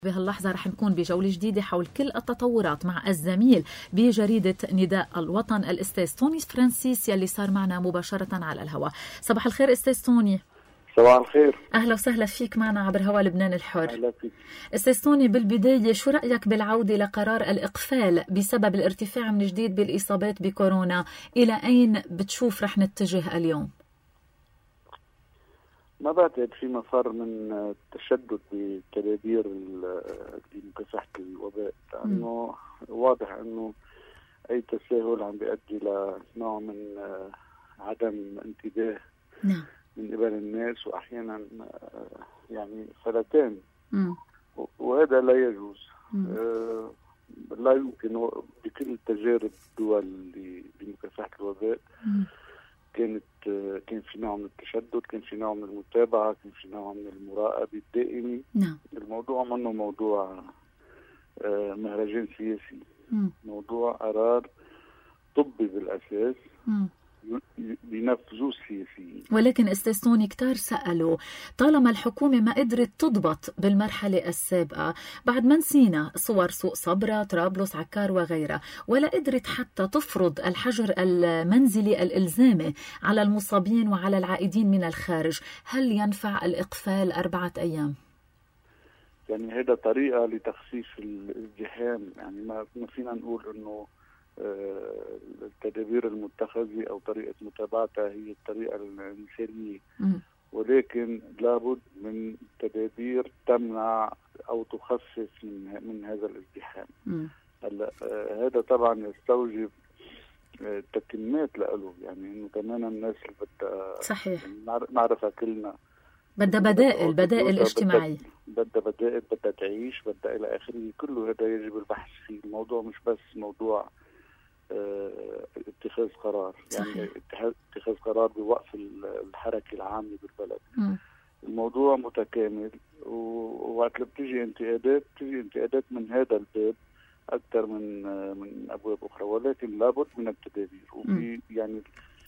بهاللحظة رح نكون بجولة جديدة حول كل التطورات مع الزميل بجريدة نداء الوطن الأستاذ توني فرانسيس يلي صار معنا مباشرة على الهواء. صباح الخير أستاذ توني. صباح الخير. أهلا وسهلا فيك معنا عبر هوا لبنان الحر. أهلا فيك. أستاذ توني، بالبداية شو رأيك بالعودة لقرار الإقفال بسبب الارتفاع من جديد بالإصابات بكورونا؟ إلى أين بتشوف رح نتجه اليوم؟ ما بعتقد في مفر من التشدد بتدابير لمكافحة الوباء، لأنه واضح أنه أي تساهل عم بيؤدي لنوع من عدم انتباه من قبل الناس، وأحيانا يعني فلتان، وهذا لا يجوز. لا يمكن بكل تجارب الدول لمكافحة الوباء كان في نوع من التشدد، كان في نوع من المتابعة، كان في نوع من المراقبة الدائمة. الموضوع منه موضوع مهرجان سياسي، موضوع قرار طبي بالأساس بينفذوه السياسيين. ولكن أستاذ توني كتار سألوا طالما الحكومة ما قدرت تضبط بالمرحلة السابقة، بعد ما نسينا صور سوق صبرا، طرابلس، عكار وغيرها، ولا قدرت حتى تفرض الحجر المنزلي الإلزامي على المصابين وعلى العائدين من الخارج، هل ينفع الإقفال 4 أيام؟ يعني هذا طريقة لتخفيف الازدحام، يعني ما فينا نقول إنه التدابير المتخذة أو طريقة متابعتها هي الطريقة المثالية، ولكن لابد من تدابير تمنع أو تخفف من هذا الازدحام. هلا هذا طبعا يستوجب تكمات له، يعني إنه كمان الناس اللي بدها صحيح نعرفها كلنا، بدها بدائل اجتماعية، بدها بدائل، بدها تعيش، بدها إلى آخره. كله هذا يجب البحث فيه. الموضوع مش بس موضوع اتخاذ قرار، يعني اتخاذ قرار بوقف الحركة العامة بالبلد. الموضوع متكامل، ووقت اللي بتيجي انتقادات من هذا الباب أكثر من أبواب أخرى، ولكن لابد من التدابير. يعني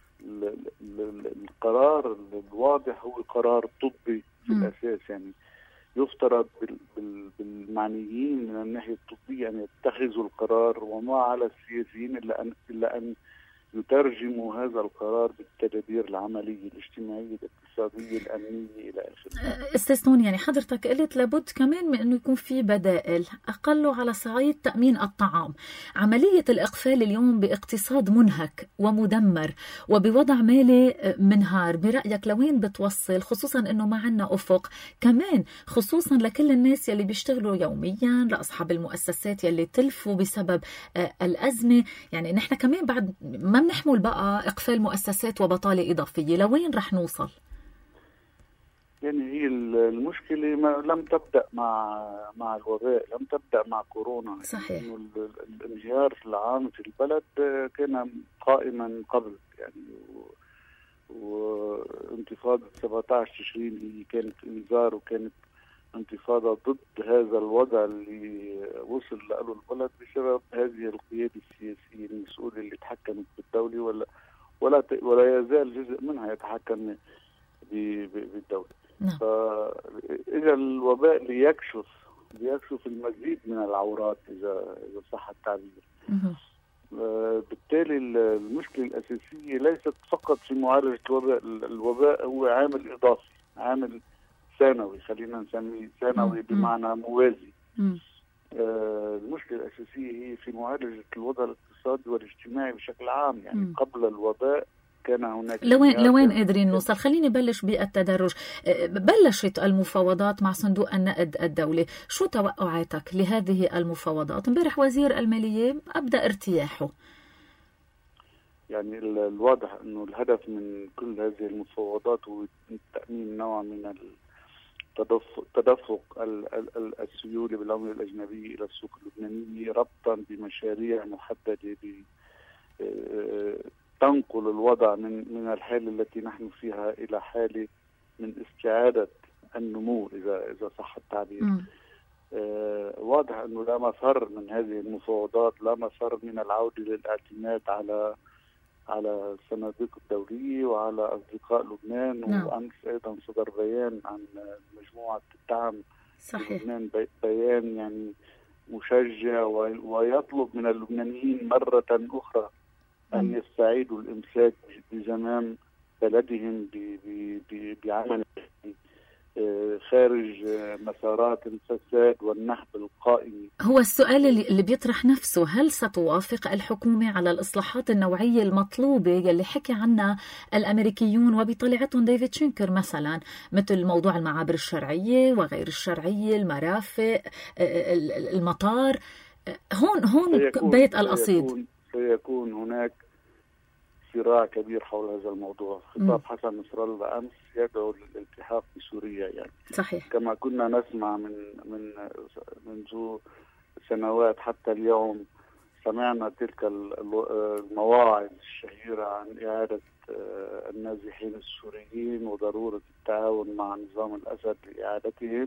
القرار الواضح هو قرار طبي في الأساس، يعني يفترض بالمعنيين من الناحية الطبية أن يتخذوا القرار، وما على السياسيين إلا أن يترجموا هذا القرار بالتدابير العملية الاجتماعية الاقتصادية الأمنية إلى آخره. أستاذ توني، يعني حضرتك قلت لابد كمان من أنه يكون في بدائل، أقله على صعيد تأمين الطعام. عملية الإقفال اليوم باقتصاد منهك ومدمر وبوضع مالي منهار، برأيك لوين بتوصل؟ خصوصا أنه ما عنا أفق كمان، خصوصا لكل الناس يلي بيشتغلوا يوميا، لأصحاب المؤسسات يلي تلفوا بسبب الأزمة. يعني نحن كمان بعد ما بنحمل بقى إقفال مؤسسات وبطالة إضافية، لوين رح نوصل؟ يعني هي المشكلة لم تبدأ مع الوباء، لم تبدأ مع كورونا. صحيح. يعني الانهيار العام في البلد كان قائما قبل، يعني وانتفاضة 17 تشرين هي كانت انذار، وكانت انتفاضة ضد هذا الوضع اللي وصل له البلد بسبب هذه القيادة السياسية المسؤولة اللي تحكمت بالدولة، ولا يزال جزء منها يتحكم بالدولة. فإذا الوباء ليكشف المزيد من العورات إذا صح التعبير. بالتالي المشكلة الأساسية ليست فقط في معالجة الوباء. الوباء هو عامل إضافي، عامل ثانوي، خلينا نسميه ثانوي بمعنى موازي. المشكلة الأساسية هي في معالجة الوضع الاقتصادي والاجتماعي بشكل عام. يعني قبل الوباء كان هناك لوين قادرين نوصل؟ خليني بلش بالتدرج. بلشت المفاوضات مع صندوق النقد الدولي، شو توقعاتك لهذه المفاوضات؟ امبارح وزير المالية أبدأ ارتياحه. يعني الواضح أنه الهدف من كل هذه المفاوضات هو تأمين نوع من تدفق السيولة بالعملة الأجنبية إلى السوق اللبنانية، ربطا بمشاريع محددة تنقل الوضع من الحالة التي نحن فيها إلى حالة من استعادة النمو إذا صح التعبير. واضح أنه لا مفر من هذه المفاوضات، لا مفر من العودة للاعتماد على الصناديق الدولية وعلى أصدقاء لبنان. وأمس أيضا صدر بيان عن مجموعة الدعم صحيح. لبنان بيان يعني مشجع ويطلب من اللبنانيين مرة أخرى أن يستعيدوا الإمساك بزمام بلدهم بعمل خارج مسارات الفساد والنهب القائم. هو السؤال اللي بيطرح نفسه، هل ستوافق الحكومة على الإصلاحات النوعية المطلوبة يلي حكي عنها الأمريكيون وبطلعتهم ديفيد شينكر مثلا، مثل موضوع المعابر الشرعية وغير الشرعية، المرافق، المطار؟ هون بيت القصيد. سيكون هناك صراع كبير حول هذا الموضوع. خطاب حسن نصر الله أمس يدعو للالتحاق بسوريا يعني. صحيح. كما كنا نسمع منذ سنوات حتى اليوم، سمعنا تلك المواعظ الشهيرة عن إعادة النازحين السوريين وضرورة التعاون مع نظام الأسد لإعادتهم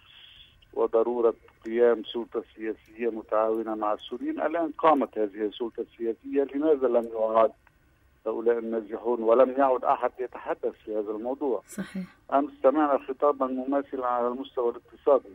وضرورة قيام سلطة سياسية متعاونة مع السوريين. الآن قامت هذه السلطة السياسية، لماذا لم يعاد هؤلاء النازحون ولم يعد أحد يتحدث في هذا الموضوع؟ صحيح. أمس سمعنا خطابا مماثلا على المستوى الاقتصادي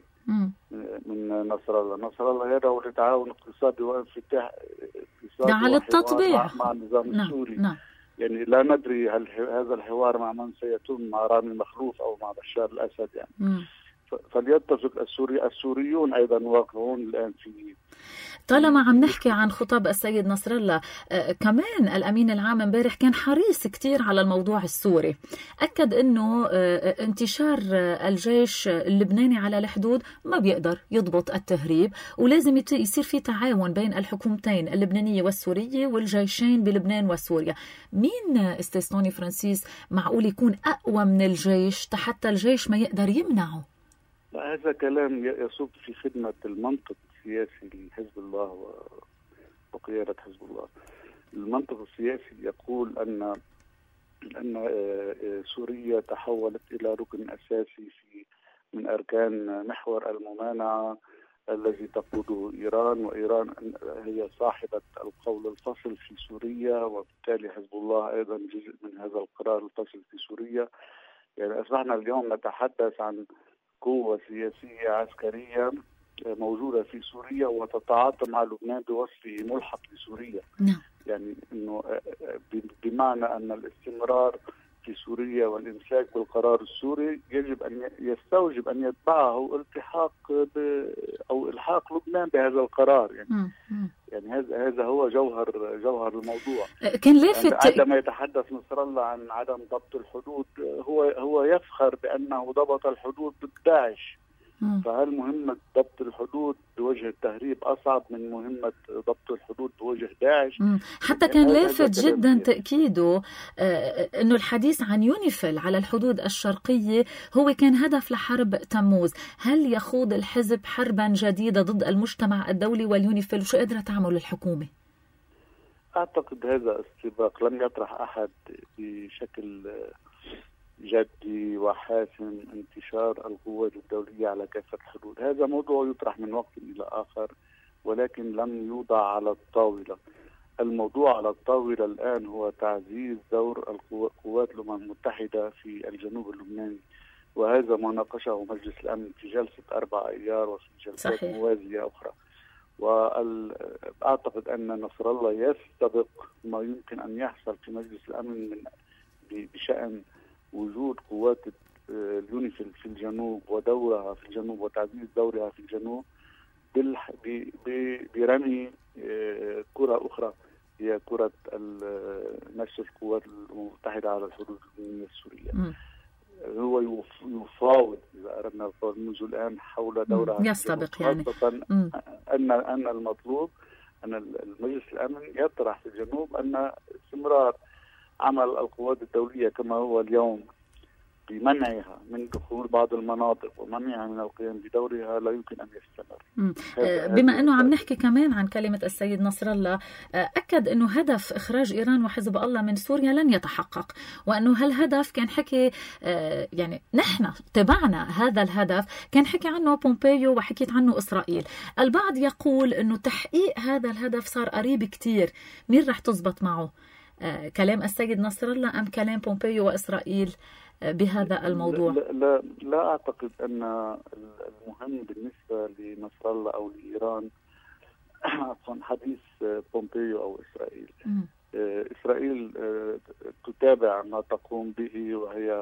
من نصر الله. نصر الله يدعو لتعاون اقتصادي وانفتاح اقتصادي على التطبيع مع النظام السوري. يعني لا ندري هل هذا الحوار مع من سيتم، مع رامي مخلوف أو مع بشار الأسد يعني. فليتفق السوريون أيضا واقعون الآن في. طالما عم نحكي عن خطاب السيد نصر الله، كمان الأمين العام امبارح كان حريص كتير على الموضوع السوري، أكد أنه انتشار الجيش اللبناني على الحدود ما بيقدر يضبط التهريب، ولازم يصير في تعاون بين الحكومتين اللبنانية والسورية والجيشين بلبنان وسوريا. مين أستاذ توني فرانسيس معقول يكون أقوى من الجيش حتى الجيش ما يقدر يمنعه؟ هذا كلام يصب في خدمة المنطق السياسي لحزب الله وقيادة حزب الله. المنطق السياسي يقول أن سوريا تحولت إلى ركن أساسي من أركان محور الممانعة الذي تقوده إيران، وإيران هي صاحبة القول الفصل في سوريا، وبالتالي حزب الله أيضا جزء من هذا القرار الفصل في سوريا. يعني أصبحنا اليوم نتحدث عن قوة سياسية عسكرية موجودة في سوريا وتتعاطى مع لبنان بوصفه ملحق لسوريا. يعني إنه بمعنى أن الاستمرار في سوريا والإمساك بالقرار السوري يستوجب أن يتبعه التحاق أو إلحاق لبنان بهذا القرار. يعني هذا هو جوهر الموضوع. كان لافت عندما يتحدث نصر الله عن عدم ضبط الحدود، هو يفخر بأنه ضبط الحدود ضد داعش. فهل مهمة ضبط الحدود بوجه التهريب أصعب من مهمة ضبط الحدود بوجه داعش؟ حتى كان لافت جدا تأكيده أنه الحديث عن يونيفيل على الحدود الشرقية هو كان هدف لحرب تموز. هل يخوض الحزب حربا جديدة ضد المجتمع الدولي واليونيفيل؟ وشو قدرت تعمل الحكومة؟ أعتقد هذا استباق لم يطرح أحد بشكل جدي وحاسم انتشار القوات الدولية على كافة الحدود. هذا موضوع يطرح من وقت إلى آخر، ولكن لم يوضع على الطاولة. الموضوع على الطاولة الآن هو تعزيز دور القوات الأمم المتحدة في الجنوب اللبناني، وهذا ما ناقشه مجلس الأمن في جلسة 4 أيار وفي جلسات موازية أخرى. وأعتقد أن نصر الله يستبق ما يمكن أن يحصل في مجلس الأمن بشأن وجود قوات اليونيفيل في الجنوب ودورها في الجنوب وتعزيز دورها في الجنوب برمي كرة أخرى هي كرة نشر القوات المتحدة على الحدود اللبنانية السورية. هو يفاوض إذا أردنا القول منذ الآن حول دورها يستبق، يعني أن المطلوب أن المجلس الأمن يطرح في الجنوب أن استمرار عمل القوات الدولية كما هو اليوم بمنعها من دخول بعض المناطق ومنعها من القيام بدورها لا يمكن أن يستمر. بما أنه عم نحكي كمان عن كلمة السيد نصر الله، أكد أنه هدف إخراج إيران وحزب الله من سوريا لن يتحقق، وأنه هالهدف كان حكي يعني نحن تبعنا هذا الهدف، كان حكي عنه بومبيو وحكيت عنه إسرائيل. البعض يقول أنه تحقيق هذا الهدف صار قريب كتير. مين رح تزبط معه؟ كلام السيد نصر الله أم كلام بومبيو وإسرائيل؟ بهذا الموضوع؟ لا أعتقد أن المهم بالنسبة لنصر الله أو لإيران حديث بومبيو أو إسرائيل. إسرائيل تتابع ما تقوم به،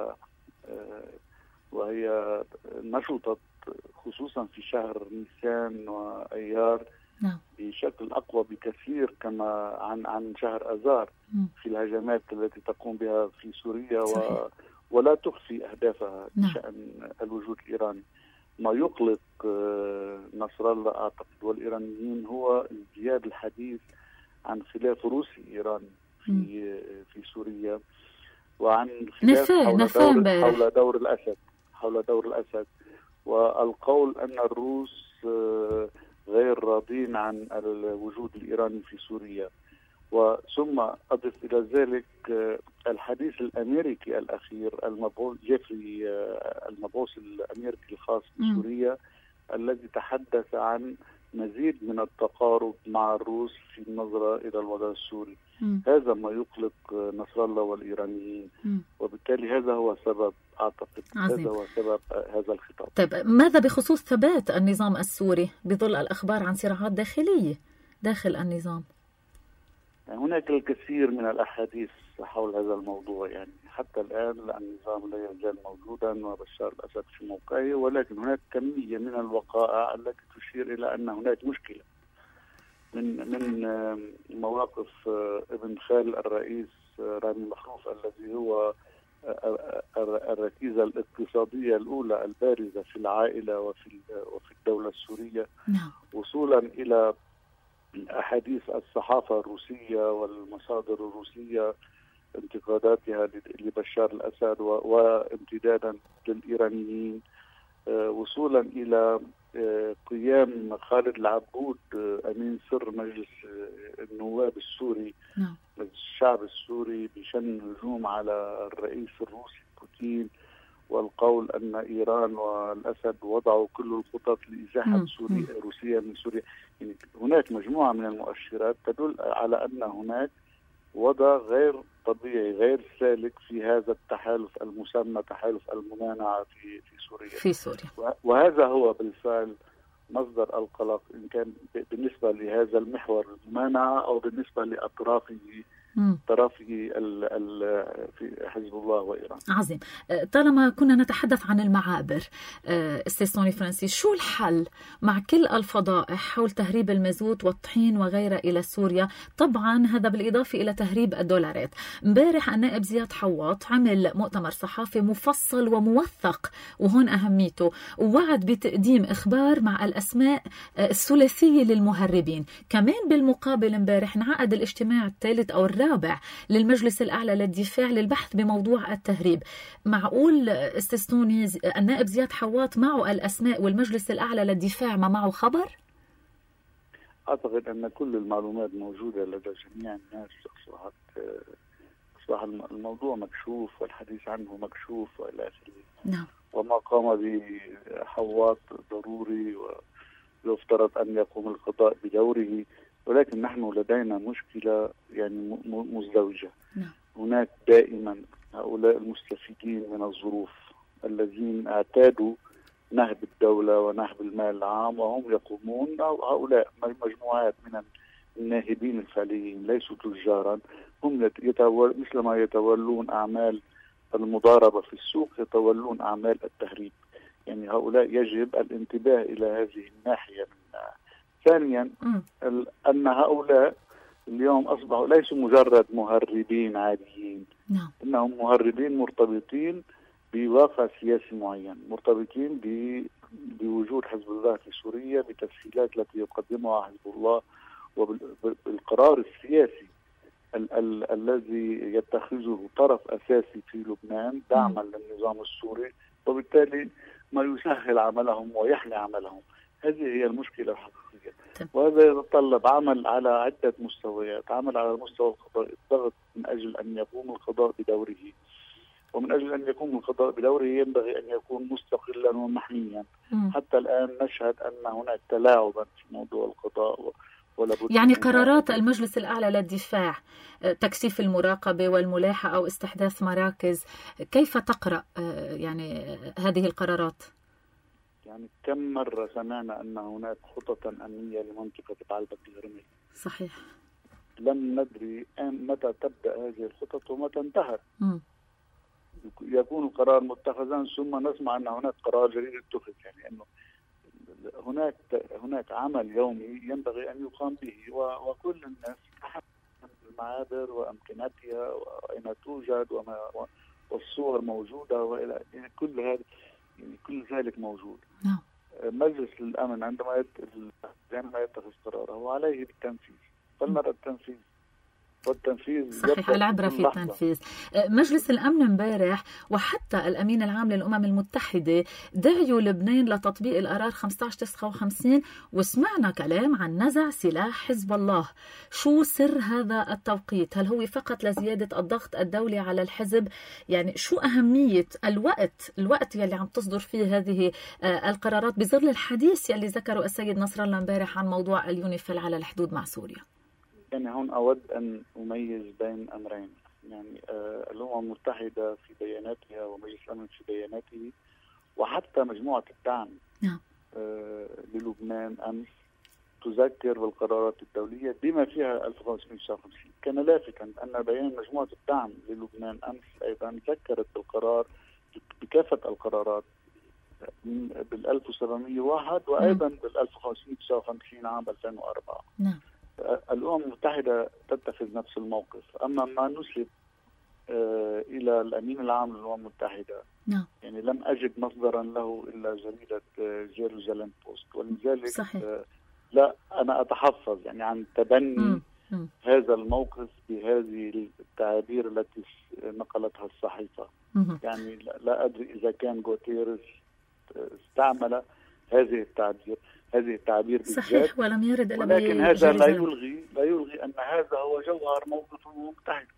وهي نشطت خصوصا في شهر نيسان وأيار بشكل أقوى بكثير كما عن شهر أذار في الهجمات التي تقوم بها في سوريا، ولا تخفي أهدافها بشأن الوجود الإيراني. ما يقلق نصر الله أعتقد والإيرانيين هو ازدياد الحديث عن خلاف روسي إيراني في سوريا، وعن خلاف حول دور الأسد، والقول أن الروس غير راضين عن الوجود الإيراني في سوريا. وثم أضف إلى ذلك الحديث الأمريكي الأخير جيفري المبعوث الأمريكي الخاص بسوريا الذي تحدث عن مزيد من التقارب مع الروس في النظرة إلى الوضع السوري. هذا ما يقلق نصر الله والإيرانيين، وبالتالي هذا هو سبب أعتقد هذا هو سبب هذا الخطاب. طيب ماذا بخصوص ثبات النظام السوري بظل الأخبار عن صراعات داخلية داخل النظام؟ هناك الكثير من الأحاديث حول هذا الموضوع، يعني حتى الآن النظام لا يزال موجودا وبشار الأسد في موقعه، ولكن هناك كمية من الوقائع التي تشير إلى أن هناك مشكلة من مواقف ابن خال الرئيس رامي مخلوف الذي هو الركيزة الاقتصادية الأولى البارزة في العائلة وفي الدولة السورية، وصولا إلى أحاديث الصحافة الروسية والمصادر الروسية انتقاداتها لبشار الأسد وامتدادا للإيرانيين، وصولا إلى قيام خالد العبود أمين سر مجلس النواب السوري الشعب السوري بشن هجوم على الرئيس الروسي بوتين، والقول أن إيران والأسد وضعوا كل الخطط لإزاحة روسيا من سوريا. يعني هناك مجموعة من المؤشرات تدل على أن هناك وضع غير طبيعي غير سالك في هذا التحالف المسمى تحالف الممانعة في سوريا. وهذا هو بالفعل مصدر القلق إن كان بالنسبة لهذا المحور الممانعة أو بالنسبة لأطرافه في حزب الله وإيران. عظيم. طالما كنا نتحدث عن المعابر، استاذ فرانسيس، شو الحل مع كل الفضائح حول تهريب المازوت والطحين وغيره إلى سوريا؟ طبعا هذا بالإضافة إلى تهريب الدولارات. امبارح النائب زياد حواط عمل مؤتمر صحافي مفصل وموثق، وهون أهميته، ووعد بتقديم إخبار مع الأسماء الثلاثية للمهربين. كمان بالمقابل امبارح انعقد الاجتماع الثالث أو الرابع للمجلس الأعلى للدفاع للبحث بموضوع التهريب. معقول استاذ النائب زياد حواط معه الأسماء والمجلس الأعلى للدفاع ما معه خبر؟ أعتقد أن كل المعلومات موجودة لدى جميع الناس. أصبح الموضوع مكشوف والحديث عنه مكشوف وإلى آخره. وما قام به حواط ضروري ويفترض أن يقوم القضاء بدوره، ولكن نحن لدينا مشكلة يعني مزدوجة. هناك دائما هؤلاء المستفيدين من الظروف الذين اعتادوا نهب الدولة ونهب المال العام، وهم يقومون، أو هؤلاء مجموعات من الناهبين الفعليين ليسوا تجارا، هم مثلما يتولون أعمال المضاربة في السوق يتولون أعمال التهريب. يعني هؤلاء يجب الانتباه إلى هذه الناحية منها. ثانيا أن هؤلاء اليوم أصبحوا ليسوا مجرد مهربين عاديين، إنهم مهربين مرتبطين بواقع سياسي معين، مرتبطين بوجود حزب الله في سوريا، بالتسهيلات التي يقدمها حزب الله، وبالقرار السياسي الذي يتخذه طرف أساسي في لبنان دعما للنظام السوري، وبالتالي ما يسهل عملهم ويحمي عملهم. هذه هي المشكلة الحقيقية، وهذا يتطلب عمل على عدة مستويات. عمل على المستوى القضائي، الضغط من أجل أن يقوم القضاء بدوره، ومن أجل أن يقوم القضاء بدوره ينبغي أن يكون مستقلا ومحميا. حتى الآن نشهد أن هناك تلاعبا في موضوع القضاء ولا بد يعني قرارات المجلس الأعلى للدفاع، تكثيف المراقبة والملاحة أو استحداث مراكز، كيف تقرأ يعني هذه القرارات؟ يعني كم مرة سمعنا أن هناك خطط أمنية لمنطقة بعلبك الهرمي؟ صحيح. لم ندري متى تبدأ هذه الخطط ومتى انتهت. يكون القرار متخذا ثم نسمع أن هناك قرار جديد اتخذ، يعني أنه هناك عمل يومي ينبغي أن يقام به، وكل الناس تحت المعابر وأمكنتها وأين توجد والصور موجودة وإلى يعني كل ذلك موجود. مجلس الأمن عندما يتخذ قراره عليه بالتنفيذ، فلنرى التنفيذ. صحيح، العبرة في التنفيذ. مجلس الأمن امبارح وحتى الأمين العام للأمم المتحدة دعوا لبنان لتطبيق القرار 1559، وسمعنا كلام عن نزع سلاح حزب الله. شو سر هذا التوقيت؟ هل هو فقط لزيادة الضغط الدولي على الحزب؟ يعني شو أهمية الوقت يلي عم تصدر فيه هذه القرارات بظل الحديث يلي ذكره السيد نصر الله امبارح عن موضوع اليونيفيل على الحدود مع سوريا؟ يعني هون أود أن أميز بين أمرين. يعني الأمم المتحدة في بياناتها ومجلس الأمن في بياناته وحتى مجموعة الدعم للبنان أمس تذكر بالقرارات الدولية بما فيها 1559. كان لافتا أن بيان مجموعة الدعم للبنان أمس أيضا ذكرت بالقرار بكافة القرارات بال 1701 وأيضا بال 1559 عام 2004. نعم. الأمم المتحدة تتخذ نفس الموقف. أما ما نسب إلى الأمين العام للأمم المتحدة يعني لم أجد مصدرا له إلا جريدة جيروزاليم بوست، ولذلك صحيح. لا أنا أتحفظ يعني عن تبني هذا الموقف بهذه التعابير التي نقلتها الصحيفة. يعني لا أدري إذا كان غوتيرس استعمل هذه التعبير صحيح، ولم يرد إلا ولكن هذا لا يلغي أن هذا هو جوهر موقف المتحد.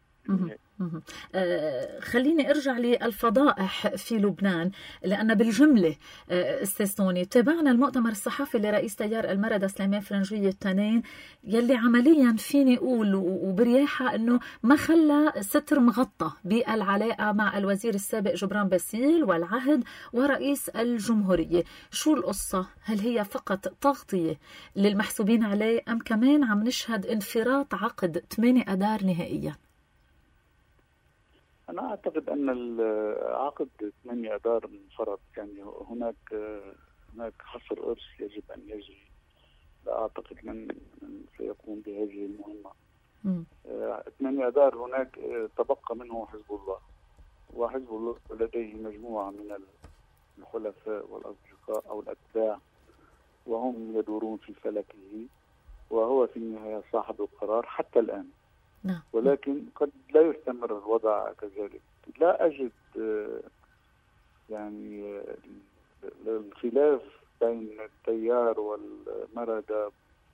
خليني أرجع للفضائح في لبنان، لأن بالجملة أستاذ توني تابعنا المؤتمر الصحفي لرئيس تيار المردة سليمان فرنجية التنين يلي عمليا فيني أقول وبرياحة أنه ما خلى ستر مغطى بالعلاقة مع الوزير السابق جبران باسيل والعهد ورئيس الجمهورية. شو القصة؟ هل هي فقط تغطية للمحسوبين عليه أم كمان عم نشهد انفراط عقد 8 أدار نهائيا؟ أنا أعتقد أن العقد 8 أدار انفرد. يعني هناك حصر إرث يجب أن يجري. لا أعتقد من سيقوم بهذه المهمة. 8 أدار هناك تبقى منه حزب الله، وحزب الله لديه مجموعة من الحلفاء والأصدقاء أو الأتباع وهم يدورون في فلكه، وهو في النهاية صاحب القرار حتى الآن. ولكن قد لا يستمر الوضع كذلك. لا أجد يعني الخلاف بين التيار والمردة،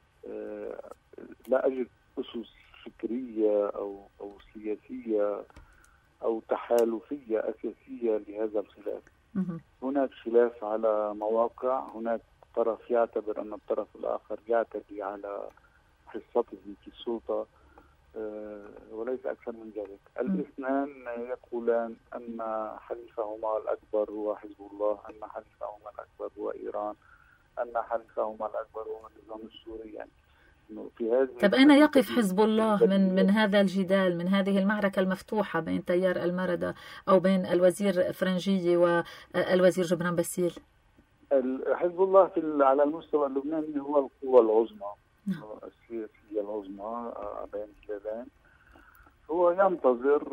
لا أجد أسس فكرية أو سياسية أو تحالفية أساسية لهذا الخلاف. هناك خلاف على مواقع، هناك طرف يعتبر أن الطرف الآخر يعتدي على حصته في السلطة، وليس أكثر من ذلك. الاثنان يقولان أن حليفهما الأكبر هو حزب الله، أن حليفهما الأكبر هو إيران، أن حليفهما الأكبر هو النظام السوري. يعني في هذه طب أين يقف حزب الله من هذا الجدال، من هذه المعركة المفتوحة بين تيار المردة أو بين الوزير فرنجية والوزير جبران باسيل؟ حزب الله على المستوى اللبناني هو القوة العظمى السياسية العظمى بين البلدين. هو ينتظر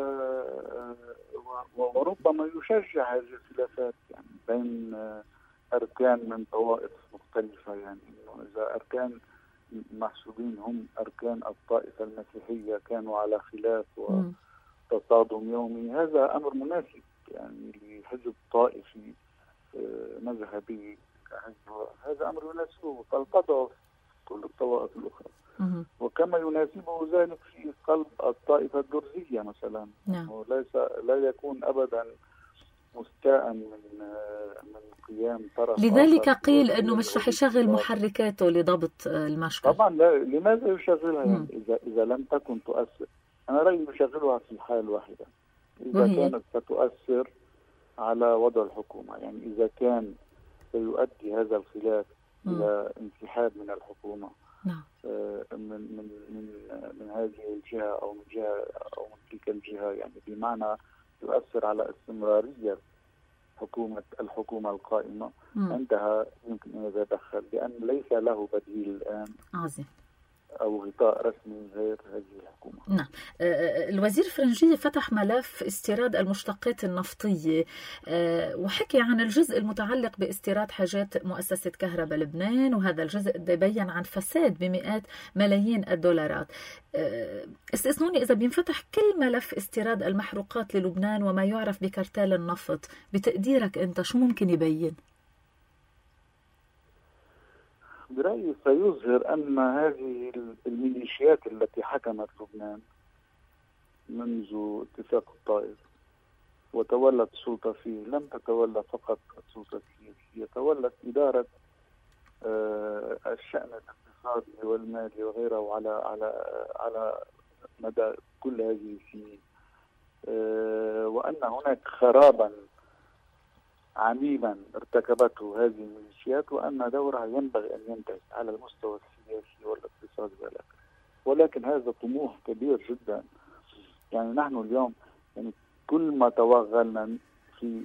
وربما يشجع هذه الخلافات يعني بين أركان من طوائف مختلفة. يعني إذا أركان محسوبين هم أركان الطائفة المسيحية كانوا على خلاف وتصادم يومي، هذا أمر مناسب يعني لحزب طائفي مذهبي كحزب، هذا أمر يناسبه فالقضاء كل الطوائف الأخرى. وكما يناسبه ذلك في قلب الطائفة الدرزية مثلا. لا يكون أبدا مستاء من قيام طرف لذلك قيل أنه مش رح يشغل محركاته لضبط المشكل. طبعا لا، لماذا يشغلها يعني إذا لم تكن تؤثر؟ أنا رأيي يشغلها في الحالة الواحدة، إذا كانت ستؤثر على وضع الحكومة. يعني إذا كان سيؤدي هذا الخلاف إلى انسحاب من الحكومة من هذه الجهة أو من جهة أو من تلك الجهة، يعني بمعنى يؤثر على استمرارية الحكومة القائمة، عندها يمكن أن يتدخل، لأن ليس له بديل الآن أو غطاء رسمي غير هذه الحكومة. نعم. الوزير الفرنجي فتح ملف استيراد المشتقات النفطية وحكي عن الجزء المتعلق باستيراد حاجات مؤسسة كهرباء لبنان، وهذا الجزء يبين عن فساد بمئات ملايين الدولارات. استثنوني إذا بينفتح كل ملف استيراد المحروقات للبنان وما يعرف بكرتال النفط، بتقديرك أنت شو ممكن يبين؟ برأيي سيظهر أن هذه الميليشيات التي حكمت لبنان منذ اتفاق الطائف وتولت السلطة فيه لم تتولى فقط السلطة السياسية، تولت إدارة الشأن الاقتصادي والمالي وغيره على مدى كل هذه السنين، وأن هناك خرابا عميما ارتكبته هذه الميليشيات، وأن دورها ينبغي أن ينتهي على المستوى السياسي والاقتصادي والآخر. ولكن هذا طموح كبير جدا. يعني نحن اليوم يعني كل ما توغلنا في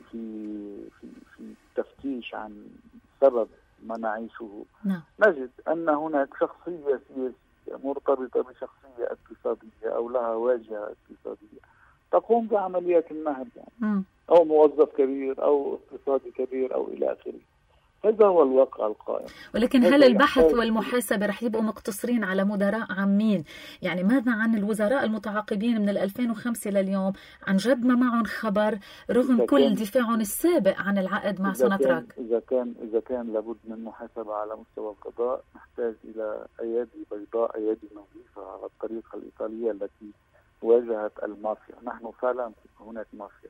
تفتيش عن سبب ما نعيشه نجد أن هناك شخصية سياسية مرتبطة بشخصية اقتصادية أو لها واجهة اقتصادية تقوم بعملية النهب، يعني أو موظف كبير أو اقتصادي كبير أو إلى آخره. هذا هو الواقع القائم. ولكن هل البحث والمحاسبة رح يبقوا مقتصرين على مدراء عامين؟ يعني ماذا عن الوزراء المتعاقبين من 2005 لليوم؟ عن جد ما معهم خبر رغم كل دفاعهم السابق عن العقد مع سوناتراك. إذا كان لابد من محاسبة على مستوى القضاء، نحتاج إلى أيادي بيضاء، أيادي نظيفة على الطريقة الإيطالية التي واجهت المافيا. نحن فعلا هناك مافيا،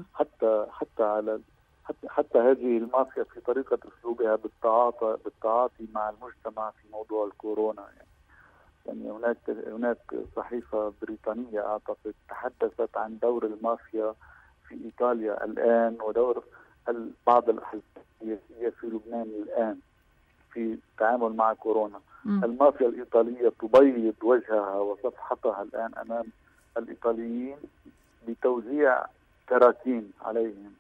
حتى هذه المافيا في طريقة أسلوبها بالتعاطي مع المجتمع في موضوع الكورونا. يعني هناك صحيفة بريطانية أعتقد تحدثت عن دور المافيا في إيطاليا الآن ودور بعض الأحزاب السياسية في لبنان الآن في التعامل مع كورونا. المافيا الإيطالية تبيض وجهها وصفحتها الآن أمام الإيطاليين بتوزيع كراتين عليهم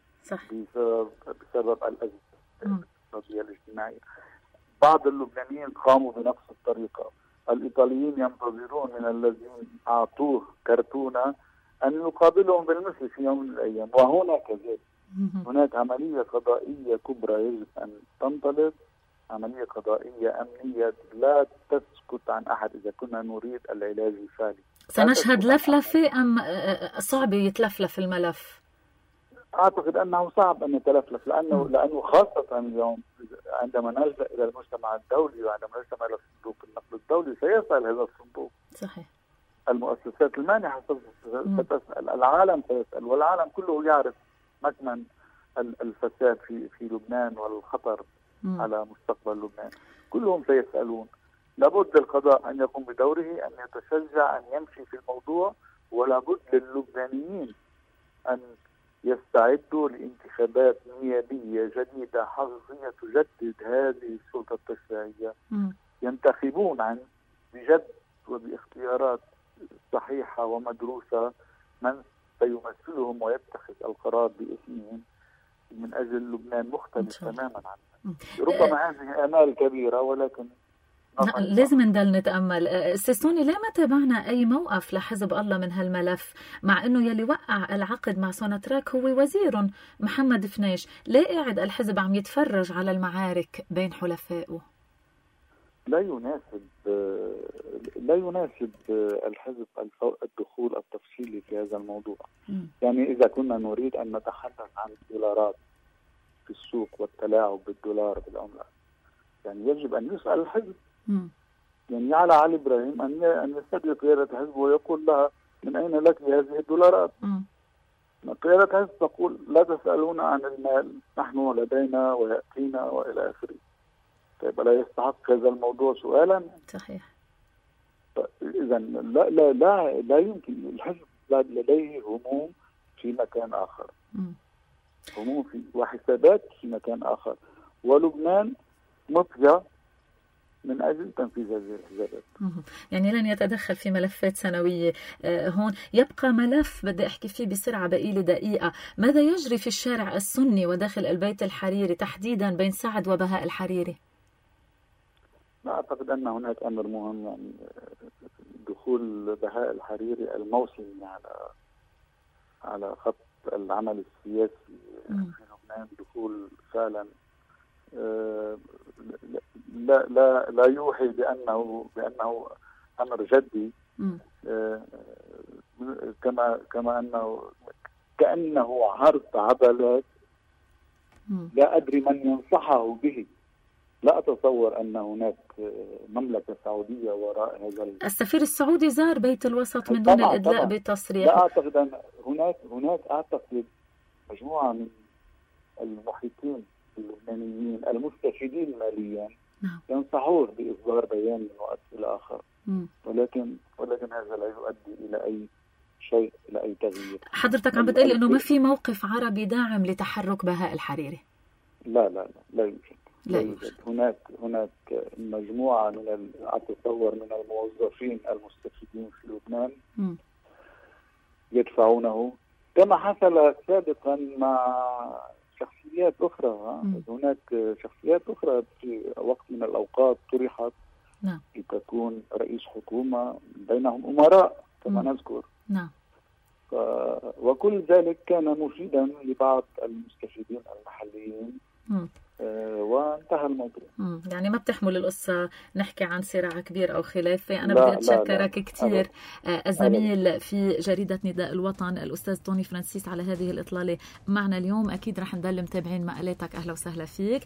بسبب الأزمة الاقتصادية الاجتماعية. بعض اللبنانيين قاموا بنفس الطريقة. الإيطاليين ينتظرون من الذين أعطوه كرتونة أن يقابلهم بالمثل في يوم من الأيام، وهنا كذلك. هناك عملية قضائية كبرى يجب أن تنطلق، عملية قضائية أمنية لا تسكت عن أحد إذا كنا نريد العلاج الفعلي. سنشهد لفلفة أم صعب يتلفلف الملف؟ أعتقد أنه صعب أن يتلفلف، لأنه خاصة اليوم عندما نلجأ إلى المجتمع الدولي وعندما نلجأ إلى صندوق النقد الدولي سيسأل هذا الصندوق. صحيح. المؤسسات المانحة ستسأل، العالم سيسأل، والعالم كله يعرف مكمن الفساد في لبنان والخطر على مستقبل لبنان. كلهم سيسألون. لابد للقضاء أن يقوم بدوره، أن يتشجع، أن يمشي في الموضوع، ولابد للبنانيين أن يستعدوا لانتخابات نيابية جديدة حقيقية تجدد هذه السلطة التشريعية. ينتخبون بجد وباختيارات صحيحة ومدروسة من سيمثلهم ويتخذ القرار باسمهم من أجل لبنان مختلف تماما عنه. ربما هذه آمال كبيرة، ولكن لازم نضل نتأمل. استاذ لا ما تابعنا أي موقف لحزب الله من هالملف، مع أنه يلي وقع العقد مع سوناتراك هو وزير محمد فنيش. لا قاعد الحزب عم يتفرج على المعارك بين حلفائه؟ لا يناسب الحزب الدخول التفصيلي في هذا الموضوع. يعني إذا كنا نريد أن نتحدث عن الدولارات في السوق والتلاعب بالدولار بالعملة، يعني يجب أن يسأل الحزب. يعني على علي إبراهيم أن يستدعي قيادة الحزب ويقول لها من أين لك هذه الدولارات؟ قيادة حزب تقول لا تسألونا عن المال، نحن لدينا ويأتينا وإلى آخره. طيب لا يستحق هذا الموضوع سؤالا؟ صحيح. إذا لا يمكن. الحزب لديه هموم في مكان آخر، هموم وحسابات في مكان آخر، ولبنان مطغى من أجل تنفيذ هذه الحسابات. يعني لن يتدخل في ملفات سنوية. هون يبقى ملف بدي أحكي فيه بسرعة، بقي لي دقيقة. ماذا يجري في الشارع السني وداخل البيت الحريري تحديدا بين سعد وبهاء الحريري؟ لا أعتقد أن هناك أمر مهم، يعني دخول بهاء الحريري الموسمي على خط العمل السياسي في لبنان دخول فعلا لا يوحي بأنه أمر جدي، كما أنه كأنه عرض عضلات لا أدري من ينصحه به. لا أتصور أن هناك مملكة سعودية وراء هذا. السفير السعودي زار بيت الوسط من دون الإدلاء بتصريح. لا أعتقد أن هناك أعتقد مجموعة من المحيطين اللبنانيين المستفيدين ماليا ينصحوه بإصدار بيان من وقت إلى آخر، ولكن هذا لا يؤدي إلى أي شيء، إلى أي تغيير. حضرتك عم بتقول إنه ما في موقف عربي داعم لتحرك بهاء الحريري؟ لا يوجد. هناك مجموعة أتصور من الموظفين المستفيدين في لبنان يدفعونه، كما حصل سابقا مع شخصيات أخرى. هناك شخصيات أخرى في وقت من الأوقات طرحت لتكون رئيس حكومة، بينهم أمراء كما نذكر. وكل ذلك كان مفيدا لبعض المستفيدين المحليين، وانتهى الموضوع. يعني ما بتحمل القصة نحكي عن صراع كبير أو خلاف. أنا بدي أتشكرك كثير الزميل في جريدة نداء الوطن الأستاذ توني فرانسيس على هذه الإطلالة معنا اليوم. أكيد رح نضل متابعين مقالاتك. أهلا وسهلا فيك.